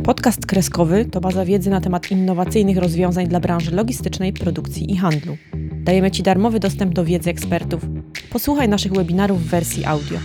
Podcast kreskowy to baza wiedzy na temat innowacyjnych rozwiązań dla branży logistycznej, produkcji i handlu. Dajemy Ci darmowy dostęp do wiedzy ekspertów. Posłuchaj naszych webinarów w wersji audio.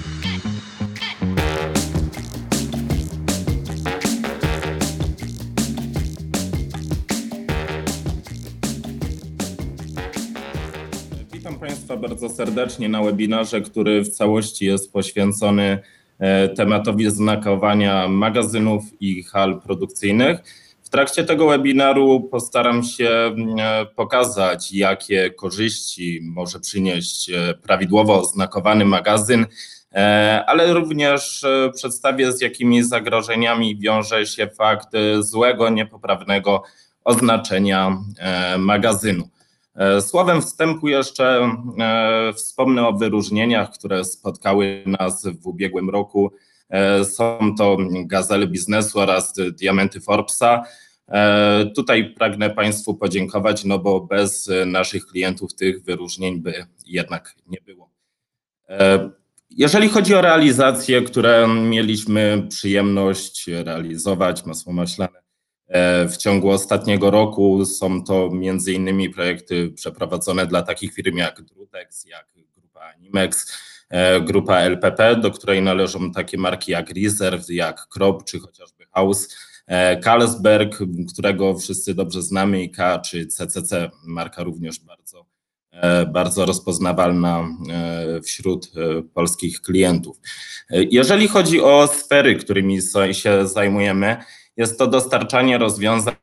Witam Państwa bardzo serdecznie na webinarze, który w całości jest poświęcony tematowi znakowania magazynów i hal produkcyjnych. W trakcie tego webinaru postaram się pokazać, jakie korzyści może przynieść prawidłowo oznakowany magazyn, ale również przedstawię, z jakimi zagrożeniami wiąże się fakt złego, niepoprawnego oznaczenia magazynu. Słowem wstępu jeszcze wspomnę o wyróżnieniach, które spotkały nas w ubiegłym roku. Są to Gazele Biznesu oraz Diamenty Forbesa. Tutaj pragnę Państwu podziękować, no bo bez naszych klientów tych wyróżnień by jednak nie było. Jeżeli chodzi o realizacje, które mieliśmy przyjemność realizować, masło maślane, w ciągu ostatniego roku, są to m.in. projekty przeprowadzone dla takich firm jak Drutex, jak grupa Animex, grupa LPP, do której należą takie marki jak Reserve, jak Krop czy chociażby House, Carlsberg, którego wszyscy dobrze znamy, IKEA czy CCC, marka również bardzo rozpoznawalna wśród polskich klientów. Jeżeli chodzi o sfery, którymi się zajmujemy, jest to dostarczanie rozwiązań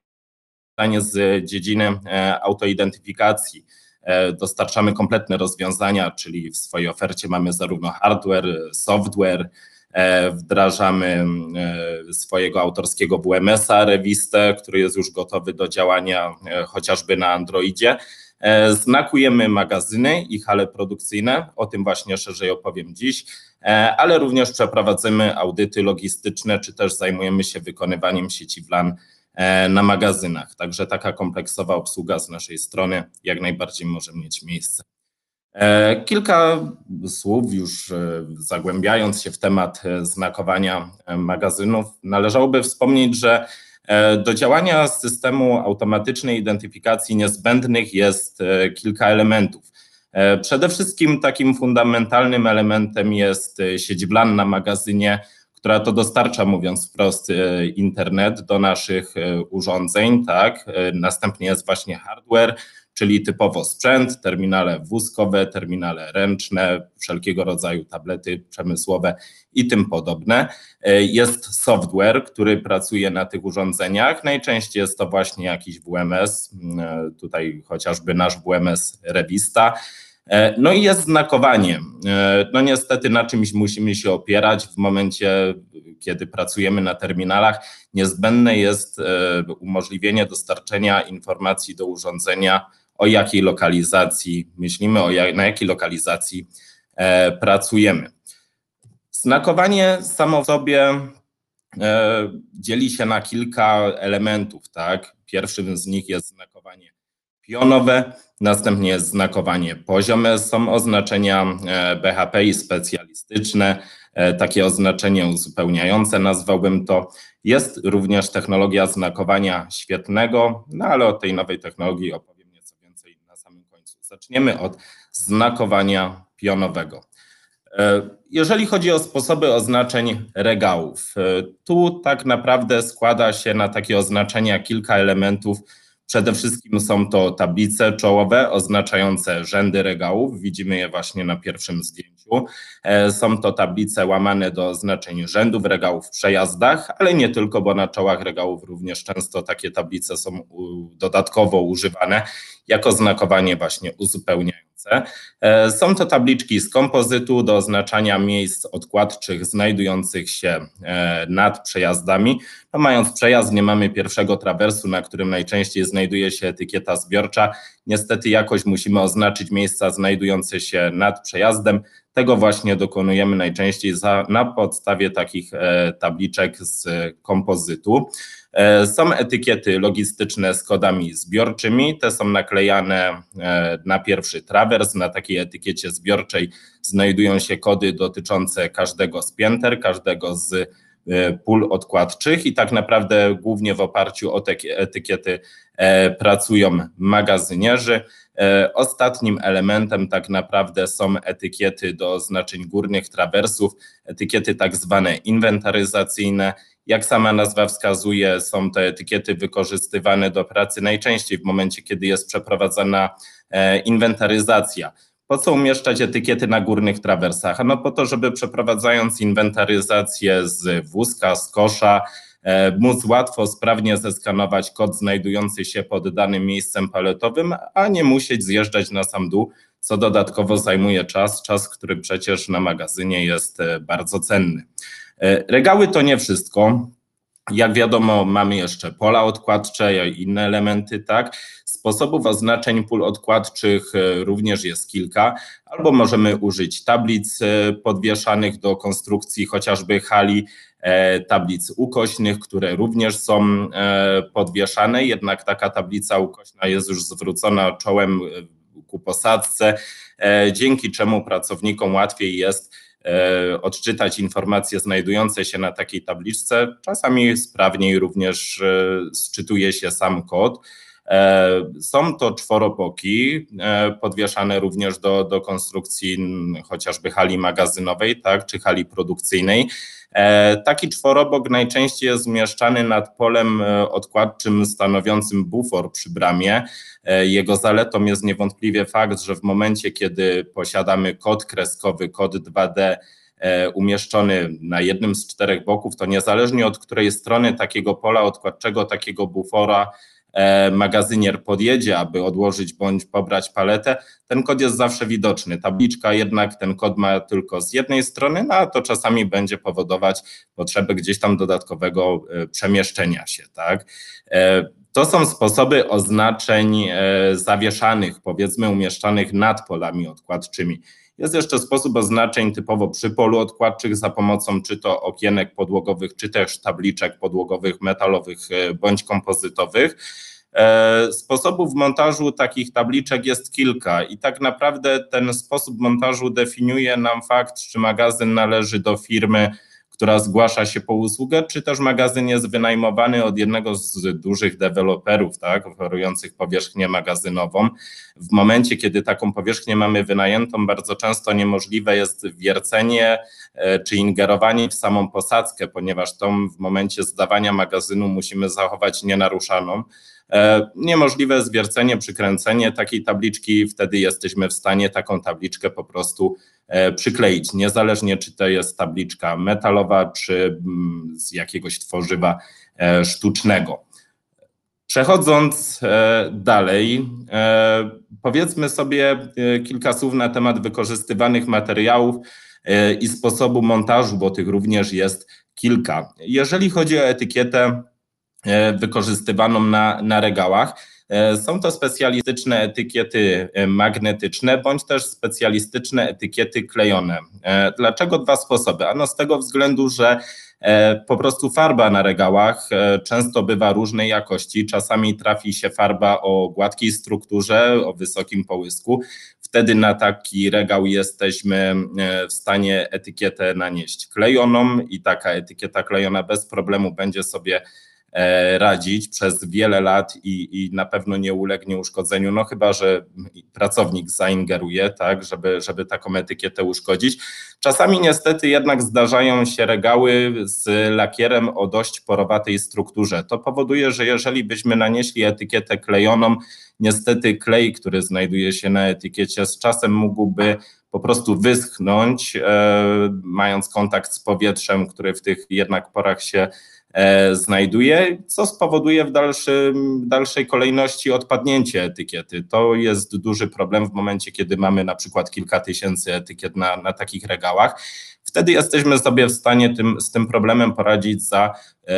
z dziedziny autoidentyfikacji. Dostarczamy kompletne rozwiązania, czyli w swojej ofercie mamy zarówno hardware, software, wdrażamy swojego autorskiego WMS-a, Revistę, który jest już gotowy do działania chociażby na Androidzie. Znakujemy magazyny i hale produkcyjne, o tym właśnie szerzej opowiem dziś, ale również przeprowadzamy audyty logistyczne, czy też zajmujemy się wykonywaniem sieci WLAN na magazynach. Także taka kompleksowa obsługa z naszej strony jak najbardziej może mieć miejsce. Kilka słów już zagłębiając się w temat znakowania magazynów, należałoby wspomnieć, że do działania systemu automatycznej identyfikacji niezbędnych jest kilka elementów. Przede wszystkim takim fundamentalnym elementem jest sieć WLAN na magazynie, która to dostarcza, mówiąc wprost, internet do naszych urządzeń, tak? Następnie jest właśnie hardware, czyli typowo sprzęt, terminale wózkowe, terminale ręczne, wszelkiego rodzaju tablety przemysłowe i tym podobne. Jest software, który pracuje na tych urządzeniach. Najczęściej jest to właśnie jakiś WMS, tutaj chociażby nasz WMS Revista. No i jest znakowanie. No niestety na czymś musimy się opierać w momencie, kiedy pracujemy na terminalach. Niezbędne jest umożliwienie dostarczenia informacji do urządzenia, o jakiej lokalizacji myślimy, na jakiej lokalizacji pracujemy. Znakowanie samo w sobie dzieli się na kilka elementów, tak? Pierwszym z nich jest znakowanie pionowe, następnie jest znakowanie poziome, są oznaczenia BHP i specjalistyczne, takie oznaczenie uzupełniające nazwałbym to. Jest również technologia znakowania świetlnego, no ale o tej nowej technologii opowiem nieco więcej na samym końcu. Zaczniemy od znakowania pionowego. Jeżeli chodzi o sposoby oznaczeń regałów, tu tak naprawdę składa się na takie oznaczenia kilka elementów. Przede wszystkim są to tablice czołowe oznaczające rzędy regałów, widzimy je właśnie na pierwszym zdjęciu. Są to tablice łamane do oznaczeń rzędów regałów w przejazdach, ale nie tylko, bo na czołach regałów również często takie tablice są dodatkowo używane jako znakowanie właśnie uzupełniające. Są to tabliczki z kompozytu do oznaczania miejsc odkładczych znajdujących się nad przejazdami. No, mając przejazd, nie mamy pierwszego trawersu, na którym najczęściej znajduje się etykieta zbiorcza. Niestety jakoś musimy oznaczyć miejsca znajdujące się nad przejazdem. Tego właśnie dokonujemy najczęściej na podstawie takich tabliczek z kompozytu. Są etykiety logistyczne z kodami zbiorczymi, te są naklejane na pierwszy trawers. Na takiej etykiecie zbiorczej znajdują się kody dotyczące każdego z pięter, każdego z pól odkładczych i tak naprawdę głównie w oparciu o te etykiety pracują magazynierzy. Ostatnim elementem tak naprawdę są etykiety do oznaczeń górnych trawersów, etykiety tak zwane inwentaryzacyjne. Jak sama nazwa wskazuje, są to etykiety wykorzystywane do pracy najczęściej w momencie, kiedy jest przeprowadzana inwentaryzacja. Po co umieszczać etykiety na górnych trawersach? No po to, żeby przeprowadzając inwentaryzację z wózka, z kosza, móc łatwo, sprawnie zeskanować kod znajdujący się pod danym miejscem paletowym, a nie musieć zjeżdżać na sam dół, co dodatkowo zajmuje czas, który przecież na magazynie jest bardzo cenny. Regały to nie wszystko. Jak wiadomo, mamy jeszcze pola odkładcze i inne elementy, tak? Sposobów oznaczeń pól odkładczych również jest kilka, albo możemy użyć tablic podwieszanych do konstrukcji chociażby hali, tablic ukośnych, które również są podwieszane, jednak taka tablica ukośna jest już zwrócona czołem ku posadzce, dzięki czemu pracownikom łatwiej jest odczytać informacje znajdujące się na takiej tabliczce. Czasami sprawniej również sczytuje się sam kod. Są to czworoboki podwieszane również do konstrukcji chociażby hali magazynowej, tak, czy hali produkcyjnej. Taki czworobok najczęściej jest umieszczany nad polem odkładczym stanowiącym bufor przy bramie. Jego zaletą jest niewątpliwie fakt, że w momencie, kiedy posiadamy kod kreskowy, kod 2D umieszczony na jednym z czterech boków, to niezależnie od której strony takiego pola odkładczego, takiego bufora magazynier podjedzie, aby odłożyć bądź pobrać paletę, ten kod jest zawsze widoczny. Tabliczka jednak ten kod ma tylko z jednej strony, no a to czasami będzie powodować potrzebę gdzieś tam dodatkowego przemieszczenia się, tak? To są sposoby oznaczeń zawieszanych, powiedzmy umieszczanych nad polami odkładczymi. Jest jeszcze sposób oznaczeń typowo przy polu odkładczych za pomocą czy to okienek podłogowych, czy też tabliczek podłogowych, metalowych bądź kompozytowych. Sposobów montażu takich tabliczek jest kilka i tak naprawdę ten sposób montażu definiuje nam fakt, czy magazyn należy do firmy, która zgłasza się po usługę, czy też magazyn jest wynajmowany od jednego z dużych deweloperów, tak, oferujących powierzchnię magazynową. W momencie, kiedy taką powierzchnię mamy wynajętą, bardzo często niemożliwe jest wiercenie czy ingerowanie w samą posadzkę, ponieważ tą w momencie zdawania magazynu musimy zachować nienaruszaną. Niemożliwe jest wiercenie, przykręcenie takiej tabliczki, wtedy jesteśmy w stanie taką tabliczkę po prostu przykleić, niezależnie czy to jest tabliczka metalowa, czy z jakiegoś tworzywa sztucznego. Przechodząc dalej, powiedzmy sobie kilka słów na temat wykorzystywanych materiałów i sposobu montażu, bo tych również jest kilka. Jeżeli chodzi o etykietę wykorzystywaną na regałach, są to specjalistyczne etykiety magnetyczne bądź też specjalistyczne etykiety klejone. Dlaczego dwa sposoby? Ano z tego względu, że po prostu farba na regałach często bywa różnej jakości. Czasami trafi się farba o gładkiej strukturze, o wysokim połysku. Wtedy na taki regał jesteśmy w stanie etykietę nanieść klejoną i taka etykieta klejona bez problemu będzie sobie radzić przez wiele lat i na pewno nie ulegnie uszkodzeniu, no chyba że pracownik zaingeruje, tak, żeby taką etykietę uszkodzić. Czasami niestety jednak zdarzają się regały z lakierem o dość porowatej strukturze. To powoduje, że jeżeli byśmy nanieśli etykietę klejoną, niestety klej, który znajduje się na etykiecie, z czasem mógłby po prostu wyschnąć, mając kontakt z powietrzem, który w tych jednak porach się znajduje, co spowoduje w dalszej kolejności odpadnięcie etykiety. To jest duży problem w momencie, kiedy mamy na przykład kilka tysięcy etykiet na takich regałach. Wtedy jesteśmy sobie w stanie z tym problemem poradzić za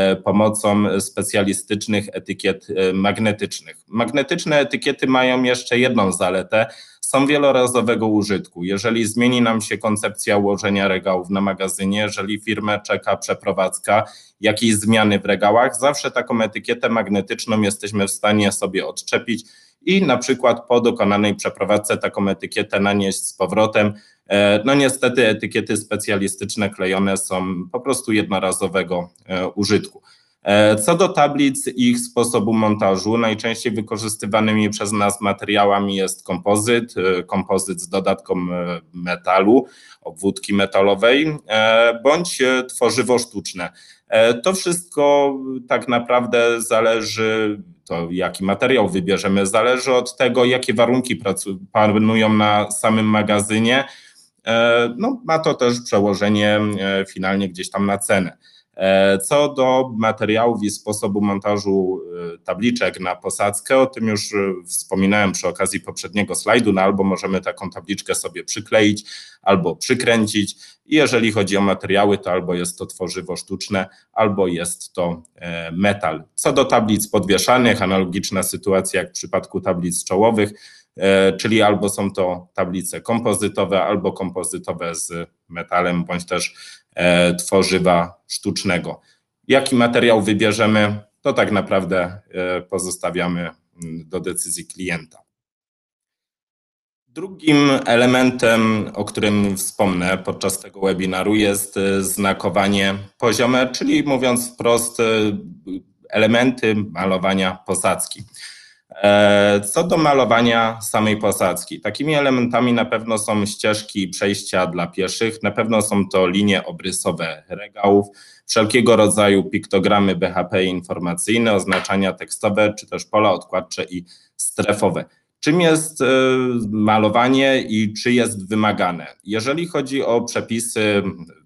pomocą specjalistycznych etykiet magnetycznych. Magnetyczne etykiety mają jeszcze jedną zaletę, są wielorazowego użytku. Jeżeli zmieni nam się koncepcja ułożenia regałów na magazynie, jeżeli firmę czeka przeprowadzka, jakieś zmiany w regałach, zawsze taką etykietę magnetyczną jesteśmy w stanie sobie odczepić i na przykład po dokonanej przeprowadzce taką etykietę nanieść z powrotem, No niestety etykiety specjalistyczne klejone są po prostu jednorazowego użytku. Co do tablic i ich sposobu montażu, najczęściej wykorzystywanymi przez nas materiałami jest kompozyt z dodatką metalu, obwódki metalowej, bądź tworzywo sztuczne. To wszystko tak naprawdę zależy, to jaki materiał wybierzemy, zależy od tego, jakie warunki panują na samym magazynie. No, ma to też przełożenie finalnie gdzieś tam na cenę. Co do materiałów i sposobu montażu tabliczek na posadzkę, o tym już wspominałem przy okazji poprzedniego slajdu, no albo możemy taką tabliczkę sobie przykleić, albo przykręcić. I jeżeli chodzi o materiały, to albo jest to tworzywo sztuczne, albo jest to metal. Co do tablic podwieszanych, analogiczna sytuacja jak w przypadku tablic czołowych, czyli albo są to tablice kompozytowe, albo kompozytowe z metalem, bądź też tworzywa sztucznego. Jaki materiał wybierzemy, to tak naprawdę pozostawiamy do decyzji klienta. Drugim elementem, o którym wspomnę podczas tego webinaru, jest znakowanie poziome, czyli mówiąc wprost, elementy malowania posadzki. Co do malowania samej posadzki, takimi elementami na pewno są ścieżki i przejścia dla pieszych, na pewno są to linie obrysowe regałów, wszelkiego rodzaju piktogramy BHP informacyjne, oznaczania tekstowe, czy też pola odkładcze i strefowe. Czym jest malowanie i czy jest wymagane? Jeżeli chodzi o przepisy,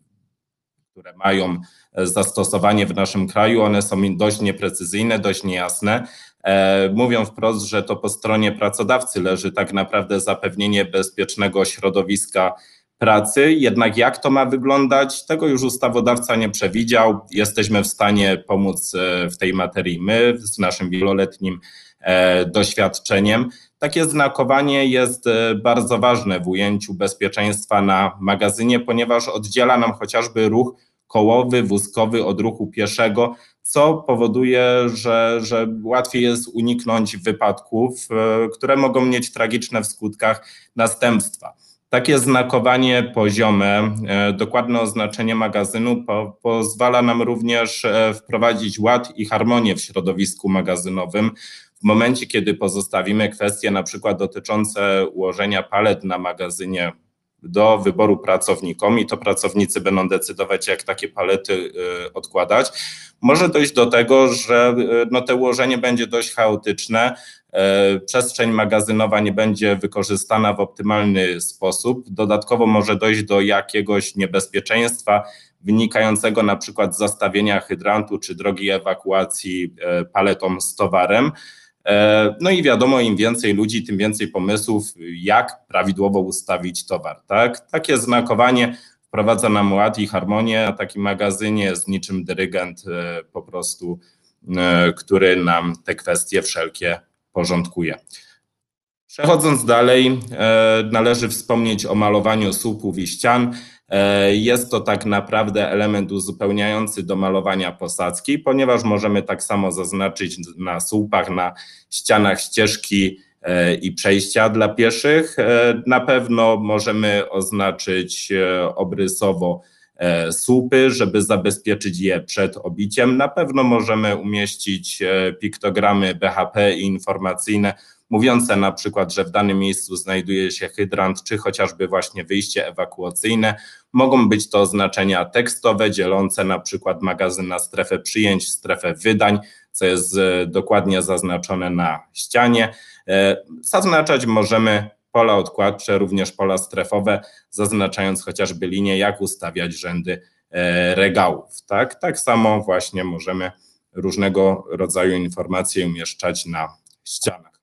które mają zastosowanie w naszym kraju, one są dość nieprecyzyjne, dość niejasne. Mówią wprost, że to po stronie pracodawcy leży tak naprawdę zapewnienie bezpiecznego środowiska pracy, jednak jak to ma wyglądać, tego już ustawodawca nie przewidział. Jesteśmy w stanie pomóc w tej materii my z naszym wieloletnim doświadczeniem. Takie znakowanie jest bardzo ważne w ujęciu bezpieczeństwa na magazynie, ponieważ oddziela nam chociażby ruch kołowy, wózkowy od ruchu pieszego, co powoduje, że łatwiej jest uniknąć wypadków, które mogą mieć tragiczne w skutkach następstwa. Takie znakowanie poziome, dokładne oznaczenie magazynu pozwala nam również wprowadzić ład i harmonię w środowisku magazynowym. W momencie, kiedy pozostawimy kwestie na przykład dotyczące ułożenia palet na magazynie do wyboru pracownikom i to pracownicy będą decydować, jak takie palety odkładać, może dojść do tego, że to ułożenie będzie dość chaotyczne, przestrzeń magazynowa nie będzie wykorzystana w optymalny sposób, dodatkowo może dojść do jakiegoś niebezpieczeństwa wynikającego na przykład z zastawienia hydrantu czy drogi ewakuacji paletą z towarem. No i wiadomo, im więcej ludzi, tym więcej pomysłów, jak prawidłowo ustawić towar. Tak? Takie znakowanie wprowadza nam ład i harmonię, a taki magazynie jest niczym dyrygent po prostu, który nam te kwestie wszelkie porządkuje. Przechodząc dalej, należy wspomnieć o malowaniu słupów i ścian. Jest to tak naprawdę element uzupełniający do malowania posadzki, ponieważ możemy tak samo zaznaczyć na słupach, na ścianach ścieżki i przejścia dla pieszych. Na pewno możemy oznaczyć obrysowo słupy, żeby zabezpieczyć je przed obiciem. Na pewno możemy umieścić piktogramy BHP i informacyjne, mówiące na przykład, że w danym miejscu znajduje się hydrant, czy chociażby właśnie wyjście ewakuacyjne. Mogą być to oznaczenia tekstowe, dzielące na przykład magazyn na strefę przyjęć, strefę wydań, co jest dokładnie zaznaczone na ścianie. Zaznaczać możemy pola odkładcze, również pola strefowe, zaznaczając chociażby linię, jak ustawiać rzędy regałów. Tak samo właśnie możemy różnego rodzaju informacje umieszczać na ścianach.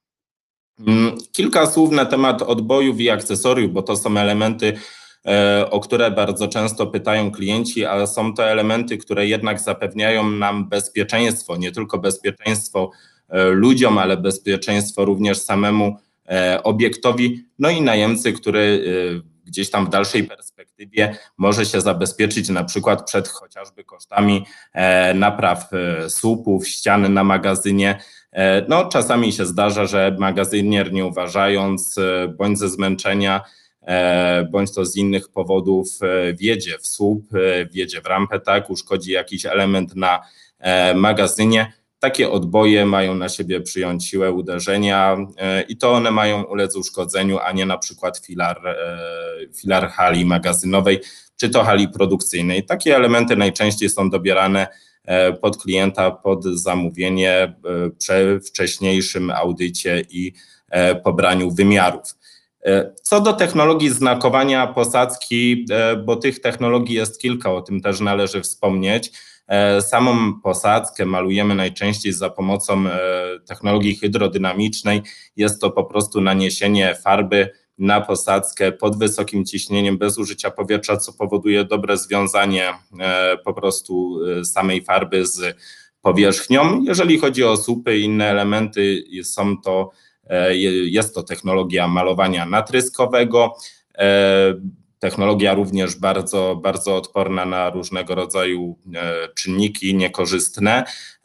Kilka słów na temat odbojów i akcesoriów, bo to są elementy, o które bardzo często pytają klienci, ale są to elementy, które jednak zapewniają nam bezpieczeństwo, nie tylko bezpieczeństwo ludziom, ale bezpieczeństwo również samemu obiektowi, no i najemcy, który gdzieś tam w dalszej perspektywie może się zabezpieczyć na przykład przed chociażby kosztami napraw słupów, ścian na magazynie. No, czasami się zdarza, że magazynier, nie uważając, bądź ze zmęczenia, bądź to z innych powodów wjedzie w słup, wjedzie w rampę, tak, uszkodzi jakiś element na magazynie, takie odboje mają na siebie przyjąć siłę uderzenia i to one mają ulec uszkodzeniu, a nie na przykład filar hali magazynowej czy to hali produkcyjnej. Takie elementy najczęściej są dobierane pod klienta, pod zamówienie przy wcześniejszym audycie i pobraniu wymiarów. Co do technologii znakowania posadzki, bo tych technologii jest kilka, o tym też należy wspomnieć. Samą posadzkę malujemy najczęściej za pomocą technologii hydrodynamicznej. Jest to po prostu naniesienie farby na posadzkę pod wysokim ciśnieniem bez użycia powietrza, co powoduje dobre związanie po prostu samej farby z powierzchnią. Jeżeli chodzi o słupy i inne elementy, jest to technologia malowania natryskowego, technologia również bardzo, bardzo odporna na różnego rodzaju czynniki niekorzystne.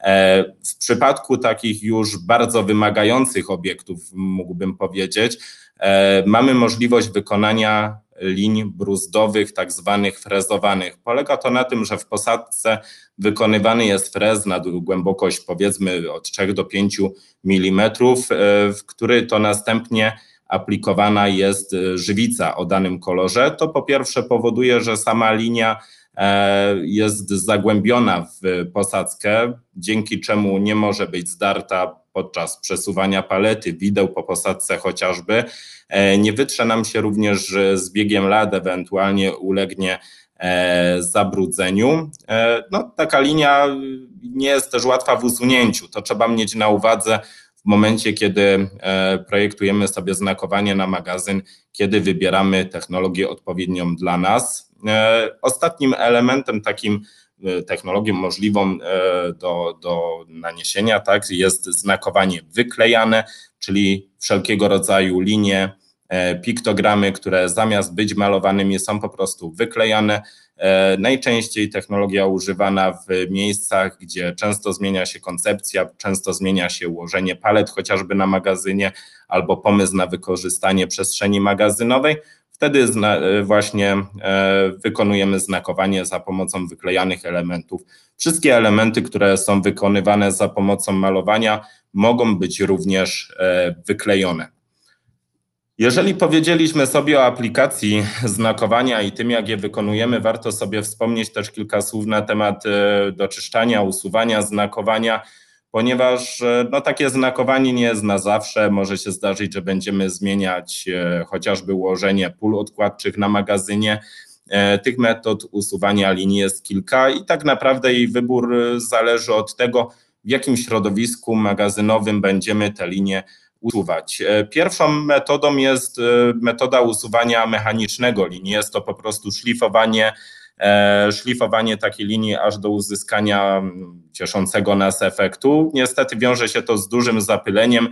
W przypadku takich już bardzo wymagających obiektów, mógłbym powiedzieć, mamy możliwość wykonania linii bruzdowych, tak zwanych frezowanych. Polega to na tym, że w posadzce wykonywany jest frez na głębokość powiedzmy od 3 do 5 mm, w który to następnie aplikowana jest żywica o danym kolorze. To po pierwsze powoduje, że sama linia jest zagłębiona w posadzkę, dzięki czemu nie może być zdarta podczas przesuwania palety, wideł po posadzce chociażby. Nie wytrze nam się również z biegiem lat, ewentualnie ulegnie zabrudzeniu. No, taka linia nie jest też łatwa w usunięciu. To trzeba mieć na uwadze w momencie, kiedy projektujemy sobie znakowanie na magazyn, kiedy wybieramy technologię odpowiednią dla nas. Ostatnim elementem, takim technologią możliwą do naniesienia, tak, jest znakowanie wyklejane, czyli wszelkiego rodzaju linie, piktogramy, które zamiast być malowanymi są po prostu wyklejane. Najczęściej technologia używana w miejscach, gdzie często zmienia się koncepcja, często zmienia się ułożenie palet chociażby na magazynie albo pomysł na wykorzystanie przestrzeni magazynowej. Wtedy właśnie wykonujemy znakowanie za pomocą wyklejanych elementów. Wszystkie elementy, które są wykonywane za pomocą malowania, mogą być również wyklejone. Jeżeli powiedzieliśmy sobie o aplikacji znakowania i tym, jak je wykonujemy, warto sobie wspomnieć też kilka słów na temat doczyszczania, usuwania, znakowania, ponieważ no, takie znakowanie nie jest na zawsze. Może się zdarzyć, że będziemy zmieniać chociażby ułożenie pól odkładczych na magazynie. Tych metod usuwania linii jest kilka i tak naprawdę jej wybór zależy od tego, w jakim środowisku magazynowym będziemy te linie usuwać. Pierwszą metodą jest metoda usuwania mechanicznego linii. Jest to po prostu szlifowanie takiej linii aż do uzyskania cieszącego nas efektu. Niestety wiąże się to z dużym zapyleniem.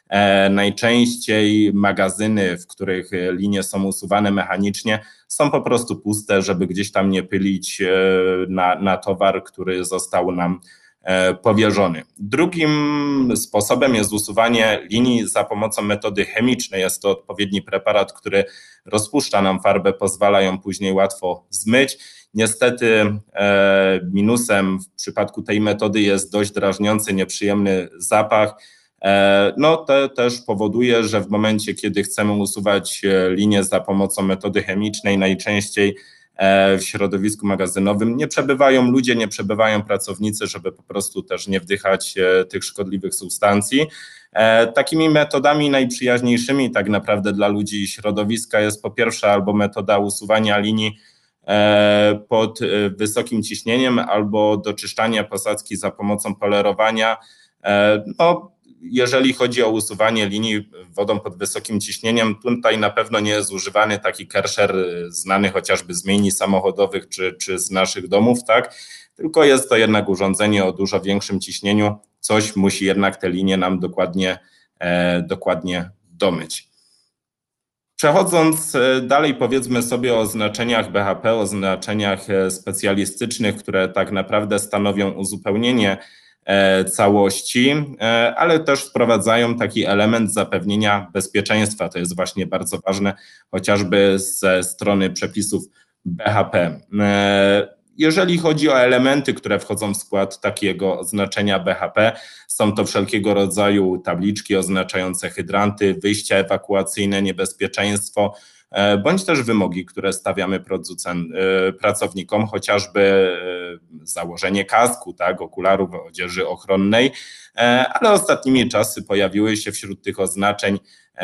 Najczęściej magazyny, w których linie są usuwane mechanicznie, są po prostu puste, żeby gdzieś tam nie pylić na towar, który został nam powierzony. Drugim sposobem jest usuwanie linii za pomocą metody chemicznej. Jest to odpowiedni preparat, który rozpuszcza nam farbę, pozwala ją później łatwo zmyć. Niestety minusem w przypadku tej metody jest dość drażniący, nieprzyjemny zapach. No to też powoduje, że w momencie, kiedy chcemy usuwać linię za pomocą metody chemicznej, najczęściej w środowisku magazynowym nie przebywają ludzie, nie przebywają pracownicy, żeby po prostu też nie wdychać tych szkodliwych substancji. Takimi metodami najprzyjaźniejszymi tak naprawdę dla ludzi i środowiska jest po pierwsze albo metoda usuwania linii pod wysokim ciśnieniem, albo doczyszczania posadzki za pomocą polerowania. No, jeżeli chodzi o usuwanie linii wodą pod wysokim ciśnieniem, tutaj na pewno nie jest używany taki kerszer znany chociażby z myjni samochodowych czy z naszych domów, tak? Tylko jest to jednak urządzenie o dużo większym ciśnieniu. Coś musi jednak te linie nam dokładnie domyć. Przechodząc dalej, powiedzmy sobie o znaczeniach BHP, o znaczeniach specjalistycznych, które tak naprawdę stanowią uzupełnienie całości, ale też wprowadzają taki element zapewnienia bezpieczeństwa. To jest właśnie bardzo ważne, chociażby ze strony przepisów BHP. Jeżeli chodzi o elementy, które wchodzą w skład takiego oznaczenia BHP, są to wszelkiego rodzaju tabliczki oznaczające hydranty, wyjścia ewakuacyjne, niebezpieczeństwo, bądź też wymogi, które stawiamy pracownikom, chociażby założenie kasku, tak, okularów, odzieży ochronnej, ale ostatnimi czasy pojawiły się wśród tych oznaczeń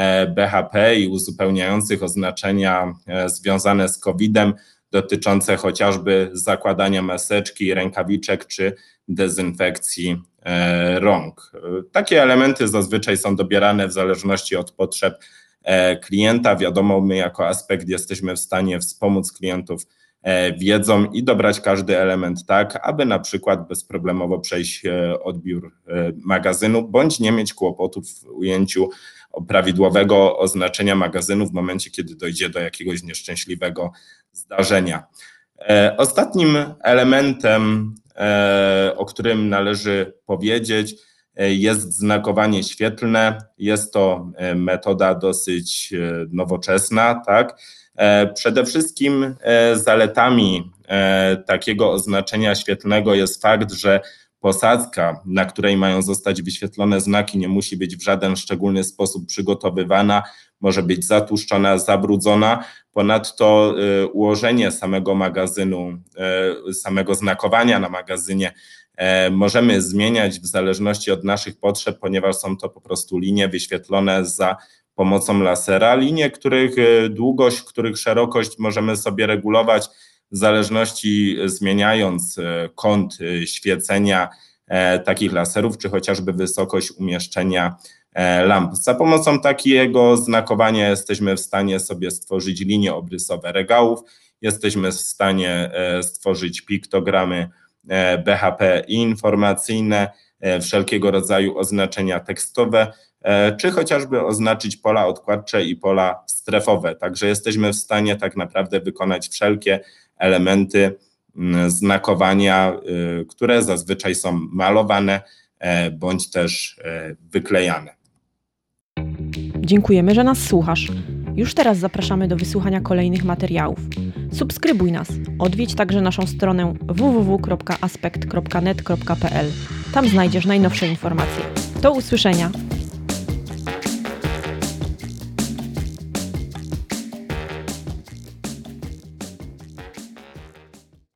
BHP i uzupełniających oznaczenia związane z COVID-em, dotyczące chociażby zakładania maseczki, rękawiczek czy dezynfekcji rąk. Takie elementy zazwyczaj są dobierane w zależności od potrzeb klienta. Wiadomo, my jako Aspekt jesteśmy w stanie wspomóc klientów wiedzą i dobrać każdy element tak, aby na przykład bezproblemowo przejść odbiór magazynu, bądź nie mieć kłopotów w ujęciu prawidłowego oznaczenia magazynu w momencie, kiedy dojdzie do jakiegoś nieszczęśliwego zdarzenia. Ostatnim elementem, o którym należy powiedzieć, jest znakowanie świetlne. Jest to metoda dosyć nowoczesna, tak? Przede wszystkim zaletami takiego oznaczenia świetlnego jest fakt, że posadzka, na której mają zostać wyświetlone znaki, nie musi być w żaden szczególny sposób przygotowywana, może być zatłuszczona, zabrudzona. Ponadto ułożenie samego magazynu, samego znakowania na magazynie możemy zmieniać w zależności od naszych potrzeb, ponieważ są to po prostu linie wyświetlone za pomocą lasera, linie, których długość, których szerokość możemy sobie regulować w zależności zmieniając kąt świecenia takich laserów, czy chociażby wysokość umieszczenia lamp. Za pomocą takiego znakowania jesteśmy w stanie sobie stworzyć linie obrysowe regałów, jesteśmy w stanie stworzyć piktogramy BHP i informacyjne, wszelkiego rodzaju oznaczenia tekstowe, czy chociażby oznaczyć pola odkładcze i pola strefowe. Także jesteśmy w stanie tak naprawdę wykonać wszelkie elementy znakowania, które zazwyczaj są malowane bądź też wyklejane. Dziękujemy, że nas słuchasz. Już teraz zapraszamy do wysłuchania kolejnych materiałów. Subskrybuj nas, odwiedź także naszą stronę www.aspekt.net.pl. Tam znajdziesz najnowsze informacje. Do usłyszenia!